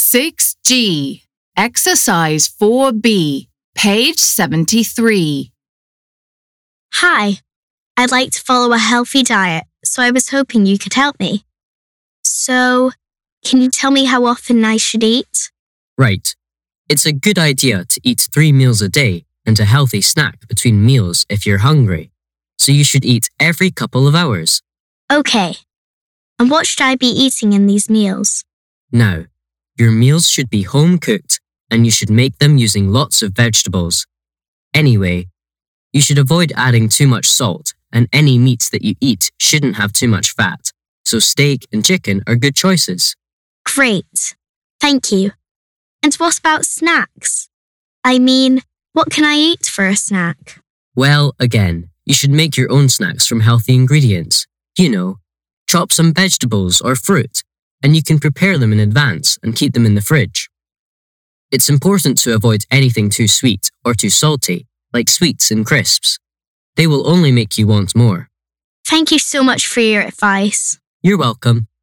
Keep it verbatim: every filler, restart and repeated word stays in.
six G, Exercise four B, page seventy-three. Hi, I'd like to follow a healthy diet, so I was hoping you could help me. So, can you tell me how often I should eat? Right. It's a good idea to eat three meals a day and a healthy snack between meals if you're hungry. So you should eat every couple of hours. Okay. And what should I be eating in these meals? Now, your meals should be home-cooked and you should make them using lots of vegetables. Anyway, you should avoid adding too much salt, and any meats that you eat shouldn't have too much fat, so steak and chicken are good choices. Great. Thank you. And what about snacks? I mean, what can I eat for a snack? Well, again, you should make your own snacks from healthy ingredients. You know, chop some vegetables or fruit, and you can prepare them in advance and keep them in the fridge. It's important to avoid anything too sweet or too salty, like sweets and crisps. They will only make you want more. Thank you so much for your advice. You're welcome.